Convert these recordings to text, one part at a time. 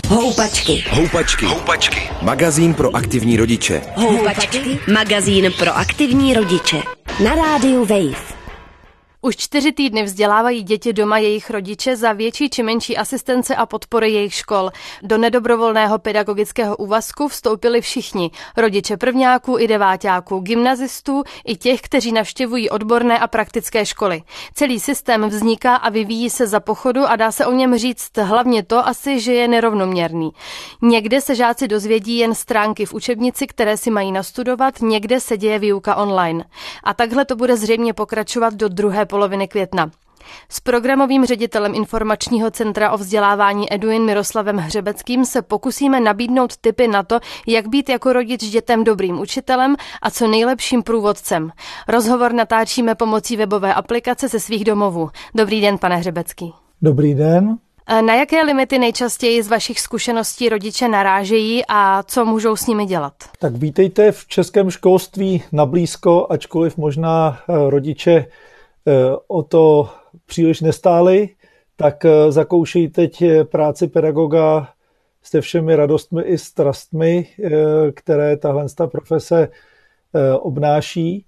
Houpačky. Magazín pro aktivní rodiče. Magazín pro aktivní rodiče. Na rádiu Wave. Už 4 týdny vzdělávají děti doma jejich rodiče za větší či menší asistence a podpory jejich škol. Do nedobrovolného pedagogického úvazku vstoupili všichni. Rodiče prvňáků i deváťáků, gymnazistů i těch, kteří navštěvují odborné a praktické školy. Celý systém vzniká a vyvíjí se za pochodu a dá se o něm říct hlavně to asi, že je nerovnoměrný. Někde se žáci dozvědí jen stránky v učebnici, které si mají nastudovat, někde se děje výuka online. A takhle to bude zřejmě pokračovat do druhé poloviny května. S programovým ředitelem Informačního centra o vzdělávání Eduin Miroslavem Hřebeckým se pokusíme nabídnout tipy na to, jak být jako rodič dětem dobrým učitelem a co nejlepším průvodcem. Rozhovor natáčíme pomocí webové aplikace ze svých domovů. Dobrý den, pane Hřebecký. Dobrý den. Na jaké limity nejčastěji z vašich zkušeností rodiče narážejí a co můžou s nimi dělat? Tak vítejte v českém školství nablízko, ačkoliv možná rodiče o to příliš nestáli, tak zakoušejí teď práci pedagoga se všemi radostmi i strastmi, které tahle profese obnáší.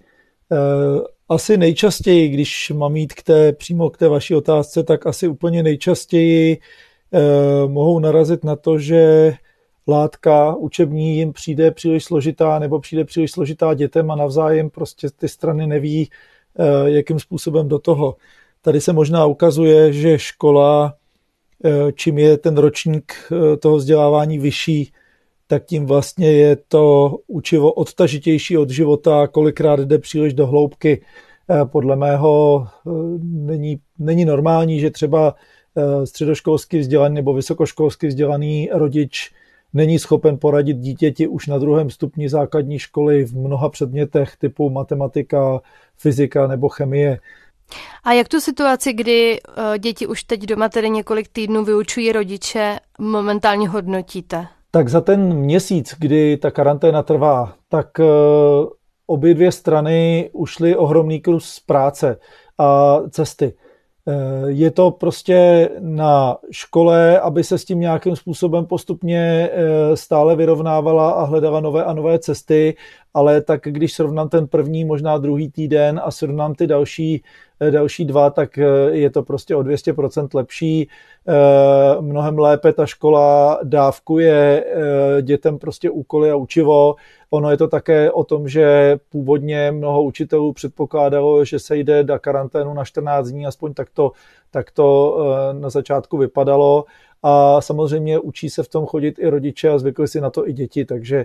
Asi nejčastěji, když mám jít přímo k té vaší otázce, tak asi úplně nejčastěji mohou narazit na to, že látka učební jim přijde příliš složitá nebo přijde příliš složitá dětem a navzájem prostě ty strany neví, jakým způsobem do toho. Tady se možná ukazuje, že škola, čím je ten ročník toho vzdělávání vyšší, tak tím vlastně je to učivo odtažitější od života, kolikrát jde příliš do hloubky. Podle mého není normální, že třeba středoškolsky vzdělaný nebo vysokoškolsky vzdělaný rodič není schopen poradit dítěti už na 2. stupni základní školy v mnoha předmětech typu matematika, fyzika nebo chemie. A jak tu situaci, kdy děti už teď doma tedy několik týdnů vyučují rodiče, momentálně hodnotíte? Tak za ten měsíc, kdy ta karanténa trvá, tak obě dvě strany ušly ohromný kus práce a cesty. Je to prostě na škole, aby se s tím nějakým způsobem postupně stále vyrovnávala a hledala nové a nové cesty, ale tak když srovnám ten první, možná druhý týden a srovnám ty další 2, tak je to prostě o 200% lepší. Mnohem lépe ta škola dávkuje dětem prostě úkoly a učivo. Ono je to také o tom, že původně mnoho učitelů předpokládalo, že se jde do karanténu na 14 dní, aspoň tak to na začátku vypadalo. A samozřejmě učí se v tom chodit i rodiče a zvykli si na to i děti, takže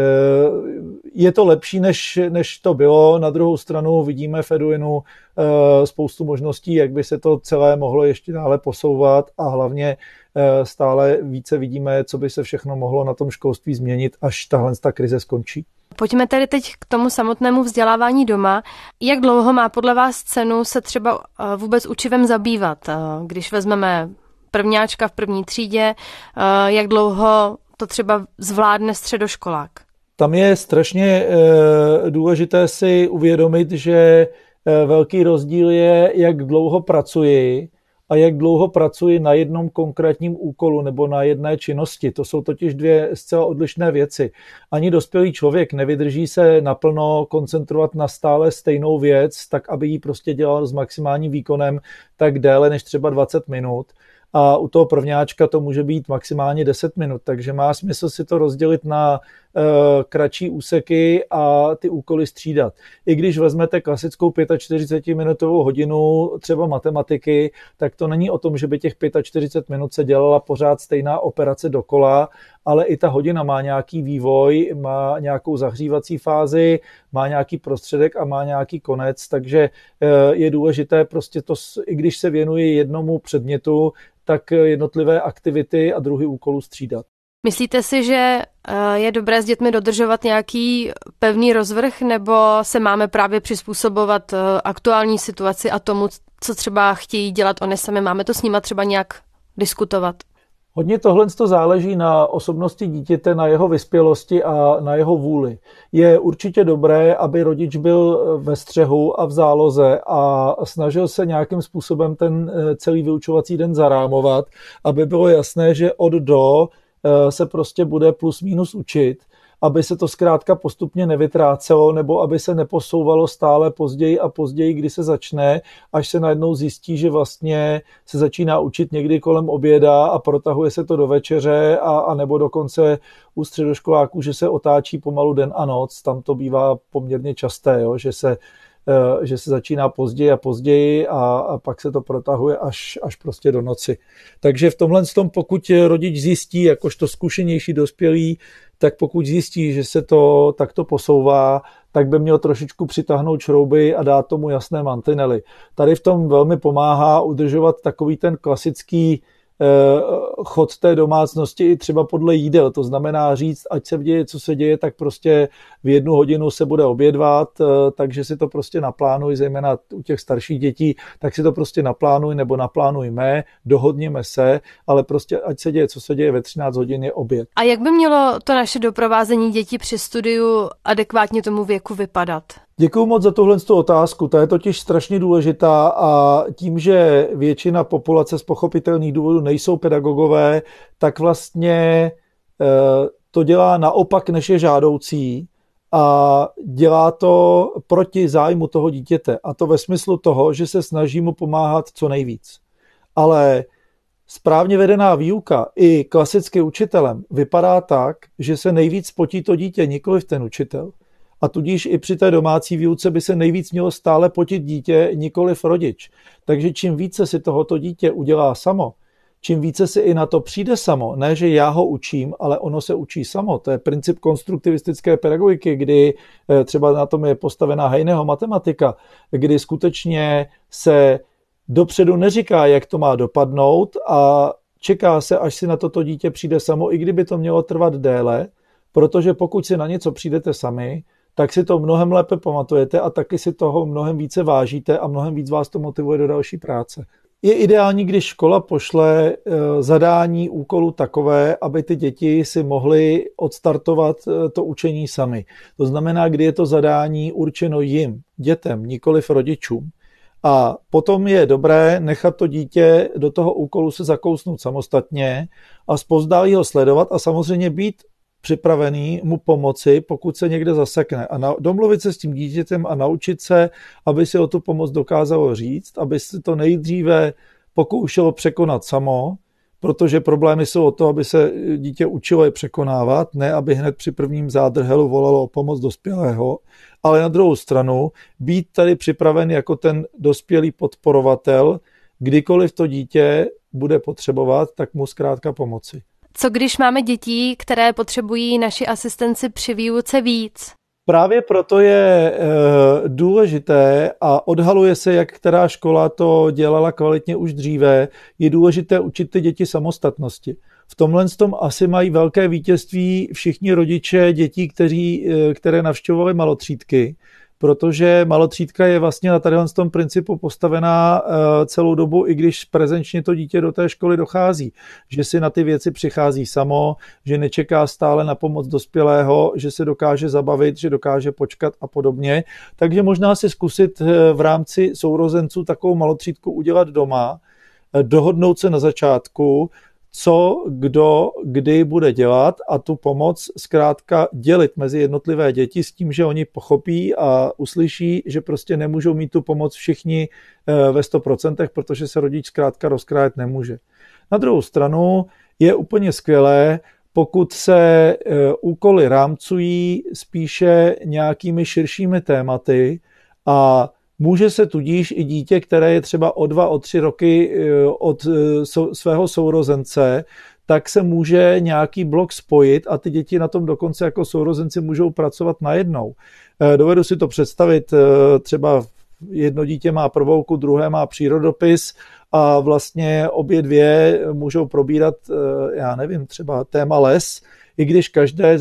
je to lepší, než to bylo. Na druhou stranu vidíme v Eduinu spoustu možností, jak by se to celé mohlo ještě dále posouvat a hlavně stále více vidíme, co by se všechno mohlo na tom školství změnit, až tahle krize skončí. Pojďme tedy teď k tomu samotnému vzdělávání doma. Jak dlouho má podle vás cenu se třeba vůbec učivem zabývat, když vezmeme prvňáčka v první třídě, jak dlouho to třeba zvládne středoškolák? Tam je strašně důležité si uvědomit, že velký rozdíl je, jak dlouho pracuji a jak dlouho pracuji na jednom konkrétním úkolu nebo na jedné činnosti. To jsou totiž 2 zcela odlišné věci. Ani dospělý člověk nevydrží se naplno koncentrovat na stále stejnou věc, tak aby ji prostě dělal s maximálním výkonem tak déle než třeba 20 minut. A u toho prvňáčka to může být maximálně 10 minut, takže má smysl si to rozdělit na kratší úseky a ty úkoly střídat. I když vezmete klasickou 45-minutovou hodinu třeba matematiky, tak to není o tom, že by těch 45 minut se dělala pořád stejná operace dokola, ale i ta hodina má nějaký vývoj, má nějakou zahřívací fázi, má nějaký prostředek a má nějaký konec, takže je důležité prostě to, i když se věnuje jednomu předmětu, tak jednotlivé aktivity a druhy úkolů střídat. Myslíte si, že je dobré s dětmi dodržovat nějaký pevný rozvrh, nebo se máme právě přizpůsobovat aktuální situaci a tomu, co třeba chtějí dělat oni sami? Máme to s nima třeba nějak diskutovat? Hodně tohle záleží na osobnosti dítěte, na jeho vyspělosti a na jeho vůli. Je určitě dobré, aby rodič byl ve střehu a v záloze a snažil se nějakým způsobem ten celý vyučovací den zarámovat, aby bylo jasné, že od do se prostě bude plus minus učit, aby se to zkrátka postupně nevytrácelo, nebo aby se neposouvalo stále později a později, kdy se začne, až se najednou zjistí, že vlastně se začíná učit někdy kolem oběda a protahuje se to do večeře a nebo dokonce u středoškoláků, že se otáčí pomalu den a noc. Tam to bývá poměrně časté, jo? Že se začíná později a později a pak se to protahuje až prostě do noci. Takže v tomhle tom, pokud rodič zjistí, jakožto zkušenější dospělý, tak pokud zjistí, že se to takto posouvá, tak by měl trošičku přitáhnout šrouby a dát tomu jasné mantinely. Tady v tom velmi pomáhá udržovat takový ten klasický chod té domácnosti i třeba podle jídel. To znamená říct, ať se děje, co se děje, tak prostě v 1 hodinu se bude obědvat, takže si to prostě naplánuj, zejména u těch starších dětí, tak si to prostě naplánuj nebo naplánujme, dohodněme se, ale prostě ať se děje, co se děje, ve 13 hodin je oběd. A jak by mělo to naše doprovázení dětí při studiu adekvátně tomu věku vypadat? Děkuju moc za tuhle otázku, ta je totiž strašně důležitá a tím, že většina populace z pochopitelných důvodů nejsou pedagogové, tak vlastně to dělá naopak, než je žádoucí a dělá to proti zájmu toho dítěte a to ve smyslu toho, že se snaží mu pomáhat co nejvíc. Ale správně vedená výuka i klasicky učitelem vypadá tak, že se nejvíc potí to dítě, nikoliv ten učitel. A tudíž i při té domácí výuce by se nejvíc mělo stále potit dítě, nikoliv rodič. Takže čím více si tohoto dítě udělá samo, čím více si i na to přijde samo, ne, že já ho učím, ale ono se učí samo. To je princip konstruktivistické pedagogiky, kdy třeba na tom je postavená Heineho matematika, kdy skutečně se dopředu neříká, jak to má dopadnout a čeká se, až si na toto dítě přijde samo, i kdyby to mělo trvat déle, protože pokud si na něco přijdete sami, tak si to mnohem lépe pamatujete a taky si toho mnohem více vážíte a mnohem víc vás to motivuje do další práce. Je ideální, když škola pošle zadání úkolu takové, aby ty děti si mohly odstartovat to učení sami. To znamená, kdy je to zadání určeno jim, dětem, nikoliv rodičům. A potom je dobré nechat to dítě do toho úkolu se zakousnout samostatně a zpovzdálí ho sledovat a samozřejmě být připravený mu pomoci, pokud se někde zasekne. A domluvit se s tím dítětem a naučit se, aby si o tu pomoc dokázalo říct, aby si to nejdříve pokoušelo překonat samo, protože problémy jsou o to, aby se dítě učilo je překonávat, ne aby hned při prvním zádrhelu volalo o pomoc dospělého, ale na druhou stranu být tady připraven jako ten dospělý podporovatel, kdykoliv to dítě bude potřebovat, tak mu zkrátka pomoci. Co když máme děti, které potřebují naši asistenci při výuce víc? Právě proto je důležité a odhaluje se, jak která škola to dělala kvalitně už dříve, je důležité učit ty děti samostatnosti. V tomhle tom asi mají velké vítězství všichni rodiče dětí, které navštěvovaly malotřídky, protože malotřídka je vlastně na tady tom principu postavená celou dobu, i když prezenčně to dítě do té školy dochází. Že si na ty věci přichází samo, že nečeká stále na pomoc dospělého, že se dokáže zabavit, že dokáže počkat a podobně. Takže možná si zkusit v rámci sourozenců takovou malotřídku udělat doma, dohodnout se na začátku, co, kdo, kdy bude dělat a tu pomoc zkrátka dělit mezi jednotlivé děti s tím, že oni pochopí a uslyší, že prostě nemůžou mít tu pomoc všichni ve 100%, protože se rodič zkrátka rozkrájet nemůže. Na druhou stranu je úplně skvělé, pokud se úkoly rámcují spíše nějakými širšími tématy a může se tudíž i dítě, které je třeba o 2, o 3 roky od svého sourozence, tak se může nějaký blok spojit a ty děti na tom dokonce jako sourozenci můžou pracovat najednou. Dovedu si to představit, třeba jedno dítě má prvouku, druhé má přírodopis a vlastně obě dvě můžou probírat, já nevím, třeba téma les, i když každé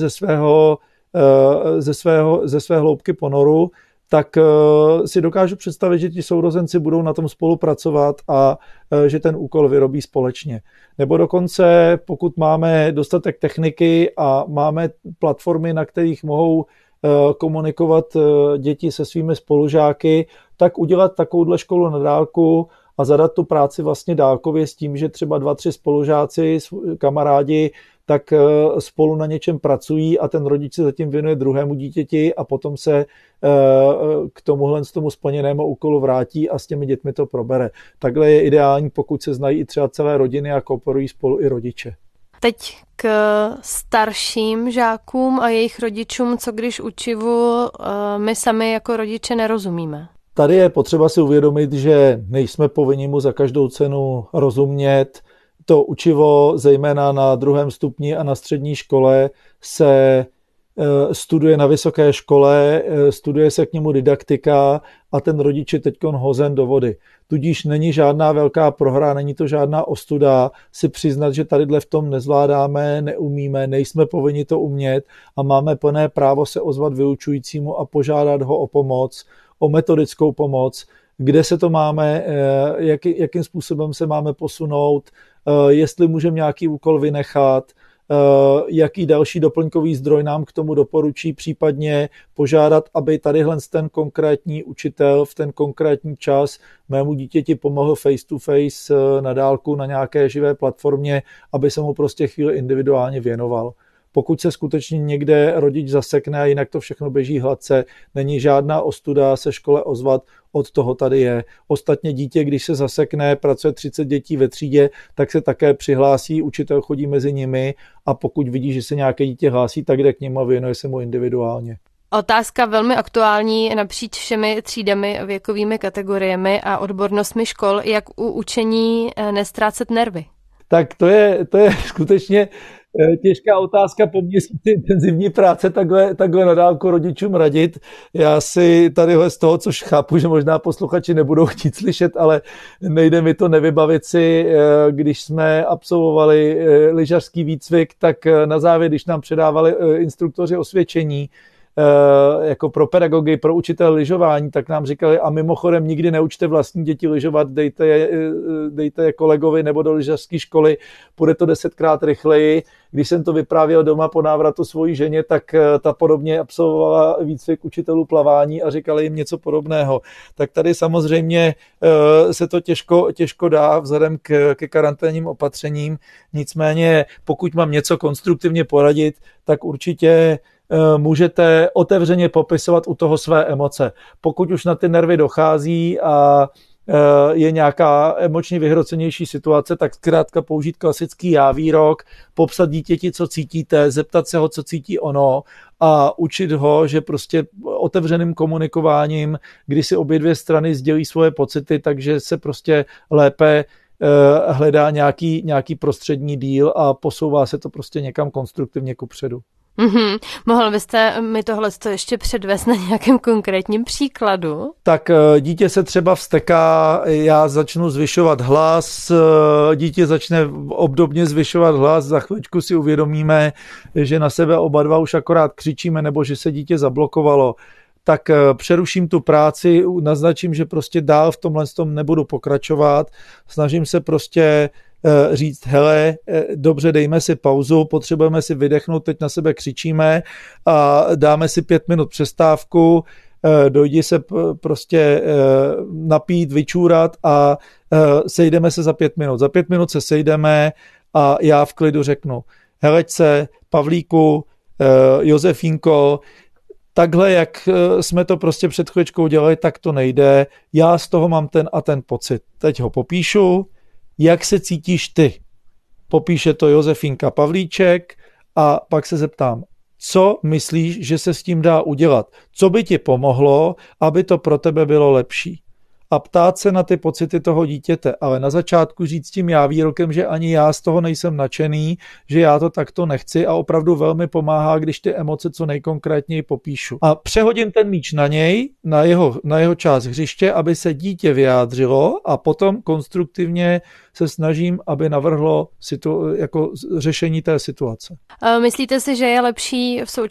ze své hloubky ponoru, tak si dokážu představit, že ti sourozenci budou na tom spolupracovat a že ten úkol vyrobí společně. Nebo dokonce, pokud máme dostatek techniky a máme platformy, na kterých mohou komunikovat děti se svými spolužáky, tak udělat takovouhle školu na dálku a zadat tu práci vlastně dálkově s tím, že třeba 2, 3 spolužáci, kamarádi, tak spolu na něčem pracují a ten rodič se zatím věnuje druhému dítěti a potom se k tomuhle z tomu splněnému úkolu vrátí a s těmi dětmi to probere. Takhle je ideální, pokud se znají i třeba celé rodiny a kooperují spolu i rodiče. Teď k starším žákům a jejich rodičům, co když učivu my sami jako rodiče nerozumíme? Tady je potřeba si uvědomit, že nejsme povinni mu za každou cenu rozumět. To učivo, zejména na 2. stupni a na střední škole, se studuje na vysoké škole, studuje se k němu didaktika a ten rodič je teďkon hozen do vody. Tudíž není žádná velká prohra, není to žádná ostuda si přiznat, že tadyhle v tom nezvládáme, neumíme, nejsme povinni to umět a máme plné právo se ozvat vyučujícímu a požádat ho o pomoc, o metodickou pomoc, kde se to máme, jakým způsobem se máme posunout, jestli můžeme nějaký úkol vynechat, jaký další doplňkový zdroj nám k tomu doporučí, případně požádat, aby tadyhle ten konkrétní učitel v ten konkrétní čas mému dítěti pomohl face to face na dálku na nějaké živé platformě, aby se mu prostě chvíli individuálně věnoval. Pokud se skutečně někde rodič zasekne a jinak to všechno běží hladce, není žádná ostuda se škole ozvat, od toho tady je. Ostatně dítě, když se zasekne, pracuje 30 dětí ve třídě, tak se také přihlásí, učitel chodí mezi nimi a pokud vidí, že se nějaké dítě hlásí, tak jde k němu a věnuje se mu individuálně. Otázka velmi aktuální napříč všemi třídami, věkovými kategoriemi a odbornostmi škol, jak u učení neztrácet nervy. Tak to je skutečně těžká otázka po měsíci intenzivní práce takhle na dálku rodičům radit. Já si tadyhle z toho, což chápu, že možná posluchači nebudou chtít slyšet, ale nejde mi to nevybavit si, když jsme absolvovali lyžařský výcvik, tak na závěr, když nám předávali instruktoři osvědčení, jako pro pedagogy, pro učitele lyžování, tak nám říkali, a mimochodem nikdy neučte vlastní děti lyžovat, dejte je kolegovi nebo do lyžařské školy, půjde to 10krát rychleji. Když jsem to vyprávěl doma po návratu svojí ženě, tak ta podobně absolvovala výcvik učitelů plavání a říkali jim něco podobného. Tak tady samozřejmě se to těžko dá vzhledem ke karanténním opatřením. Nicméně, pokud mám něco konstruktivně poradit, tak určitě můžete otevřeně popisovat u toho své emoce. Pokud už na ty nervy dochází a je nějaká emočně vyhrocenější situace, tak zkrátka použít klasický já-výrok, popsat dítěti, co cítíte, zeptat se ho, co cítí ono a učit ho, že prostě otevřeným komunikováním, kdy si obě dvě strany sdělí svoje pocity, takže se prostě lépe hledá nějaký prostřední díl a posouvá se to prostě někam konstruktivně kupředu. Mm-hmm. Mohl byste mi tohle ještě předvést na nějakém konkrétním příkladu? Tak dítě se třeba vzteká, já začnu zvyšovat hlas, dítě začne obdobně zvyšovat hlas, za chvíličku si uvědomíme, že na sebe oba dva už akorát křičíme nebo že se dítě zablokovalo. Tak přeruším tu práci, naznačím, že prostě dál v tomhle nebudu pokračovat, snažím se prostě říct, hele, dobře, dejme si pauzu, potřebujeme si vydechnout, teď na sebe křičíme a dáme si 5 minut přestávku, dojdi se prostě napít, vyčůrat a sejdeme se za 5 minut. Za 5 minut se sejdeme a já v klidu řeknu, helečce, Pavlíku, Josefínko, takhle, jak jsme to prostě před chvíličkou dělali, tak to nejde. Já z toho mám ten a ten pocit. Teď ho popíšu. Jak se cítíš ty? Popíše to Josefínka Pavlíček a pak se zeptám, co myslíš, že se s tím dá udělat? Co by ti pomohlo, aby to pro tebe bylo lepší? A ptát se na ty pocity toho dítěte, ale na začátku říct tím já výrokem, že ani já z toho nejsem nadšený, že já to takto nechci a opravdu velmi pomáhá, když ty emoce co nejkonkrétněji popíšu. A přehodím ten míč na něj, na jeho část hřiště, aby se dítě vyjádřilo a potom konstruktivně se snažím, aby navrhlo jako řešení té situace. Myslíte si, že je lepší v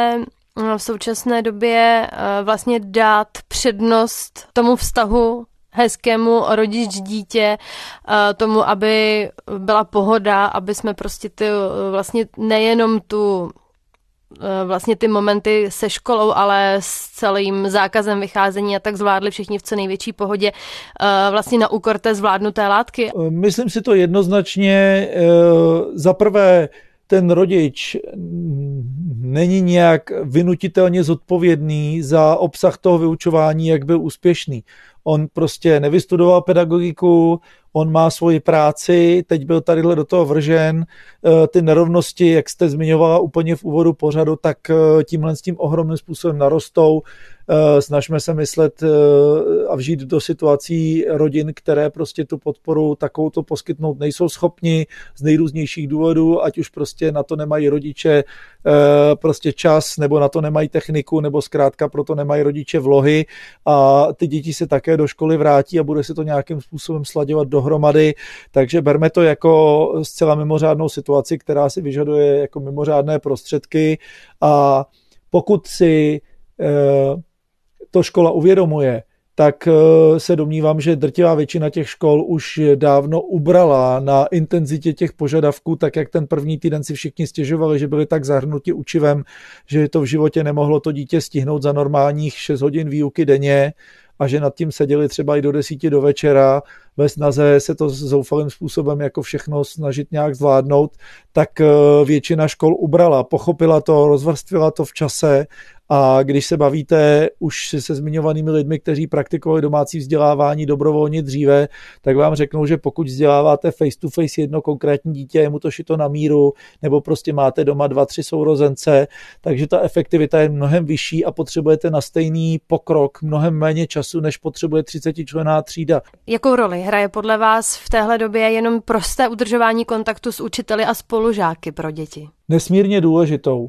současné době vlastně dát přednost tomu vztahu hezkému rodič-dítě, tomu, aby byla pohoda, aby jsme prostě vlastně nejenom vlastně ty momenty se školou, ale s celým zákazem vycházení a tak zvládli všichni v co největší pohodě vlastně na úkor té zvládnuté látky? Myslím si to jednoznačně. Za prvé, ten rodič není nějak vynutitelně zodpovědný za obsah toho vyučování, jak byl úspěšný. On prostě nevystudoval pedagogiku, on má svoji práci, teď byl tadyhle do toho vržen. Ty nerovnosti, jak jste zmiňovala úplně v úvodu pořadu, tak tímhle s tím ohromným způsobem narostou. Snažme se myslet a vžít do situací rodin, které prostě tu podporu takovouto poskytnout nejsou schopni z nejrůznějších důvodů, ať už prostě na to nemají rodiče prostě čas, nebo na to nemají techniku, nebo zkrátka proto nemají rodiče vlohy a ty děti se také do školy vrátí a bude se to nějakým způsobem slaďovat dohromady, takže berme to jako zcela mimořádnou situaci, která si vyžaduje jako mimořádné prostředky a pokud si to škola uvědomuje, tak se domnívám, že drtivá většina těch škol už dávno ubrala na intenzitě těch požadavků, tak jak ten první týden si všichni stěžovali, že byli tak zahrnuti učivem, že to v životě nemohlo to dítě stihnout za normálních 6 hodin výuky denně a že nad tím seděli třeba i do 10 do večera ve snaze se to zoufalým způsobem jako všechno snažit nějak zvládnout, tak většina škol ubrala, pochopila to, rozvrstvila to v čase a když se bavíte už se zmiňovanými lidmi, kteří praktikovali domácí vzdělávání dobrovolně dříve, tak vám řeknou, že pokud vzděláváte face to face jedno konkrétní dítě, je mu to šito na míru, nebo prostě máte doma 2-3 sourozence, takže ta efektivita je mnohem vyšší a potřebujete na stejný pokrok mnohem méně času, než potřebuje 30členná třída. Jakou roli hraje podle vás v téhle době jenom prosté udržování kontaktu s učiteli a spolužáky pro děti? Nesmírně důležitou.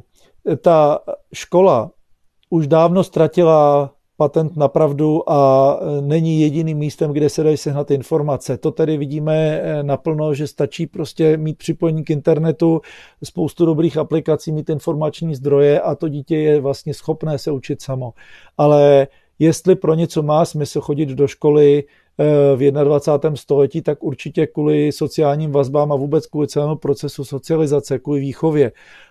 Ta škola už dávno ztratila patent na pravdu a není jediným místem, kde se dají sehnat informace. To tedy vidíme naplno, že stačí prostě mít připojení k internetu, spoustu dobrých aplikací, mít informační zdroje a to dítě je vlastně schopné se učit samo. Ale jestli pro něco má smysl chodit do školy v 21. století, tak určitě kvůli sociálním vazbám a vůbec kvůli celému procesu socializace, kvůli výchově.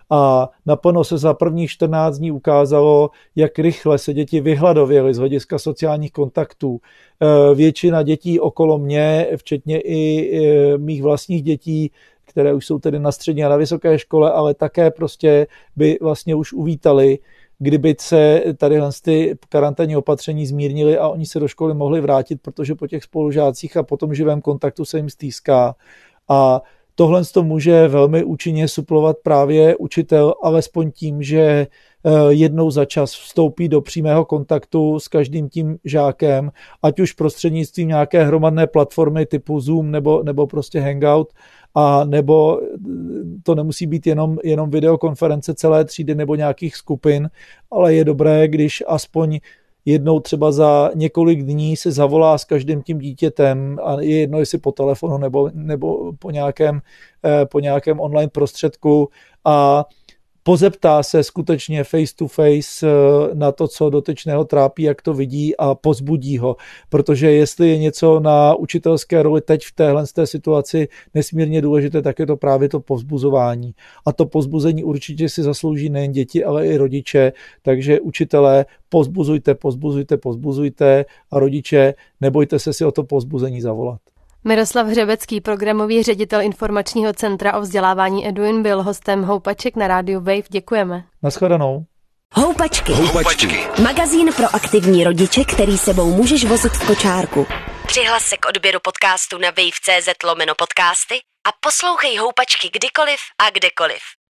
A naplno se za prvních 14 dní ukázalo, jak rychle se děti vyhladověly z hlediska sociálních kontaktů. Většina dětí okolo mě, včetně i mých vlastních dětí, které už jsou tedy na střední a na vysoké škole, ale také prostě by vlastně už uvítali, kdyby se tady ty karanténní opatření zmírnily a oni se do školy mohli vrátit, protože po těch spolužácích a po tom živém kontaktu se jim stýská. A tohle to může velmi účinně suplovat právě učitel, alespoň tím, že jednou za čas vstoupí do přímého kontaktu s každým tím žákem, ať už prostřednictvím nějaké hromadné platformy typu Zoom nebo prostě Hangout, a nebo to nemusí být jenom videokonference celé třídy nebo nějakých skupin, ale je dobré, když aspoň jednou třeba za několik dní se zavolá s každým tím dítětem a je jedno, jestli po telefonu nebo po nějakém online prostředku a pozeptá se skutečně face to face na to, co dotyčného trápí, jak to vidí a pozbudí ho. Protože jestli je něco na učitelské roli teď v téhle situaci nesmírně důležité, tak je to právě to povzbuzování. A to povzbuzení určitě si zaslouží nejen děti, ale i rodiče. Takže učitelé, povzbuzujte a rodiče, nebojte se si o to povzbuzení zavolat. Miroslav Hřebecký, programový ředitel informačního centra o vzdělávání Eduin, byl hostem Houpaček na rádiu Wave. Děkujeme. Naschledanou. Houpačky. Magazín pro aktivní rodiče, který sebou můžeš vozit v kočárku. Přihlas se k odběru podcastu na wave.cz/podcasty a poslouchej Houpačky kdykoliv a kdekoliv.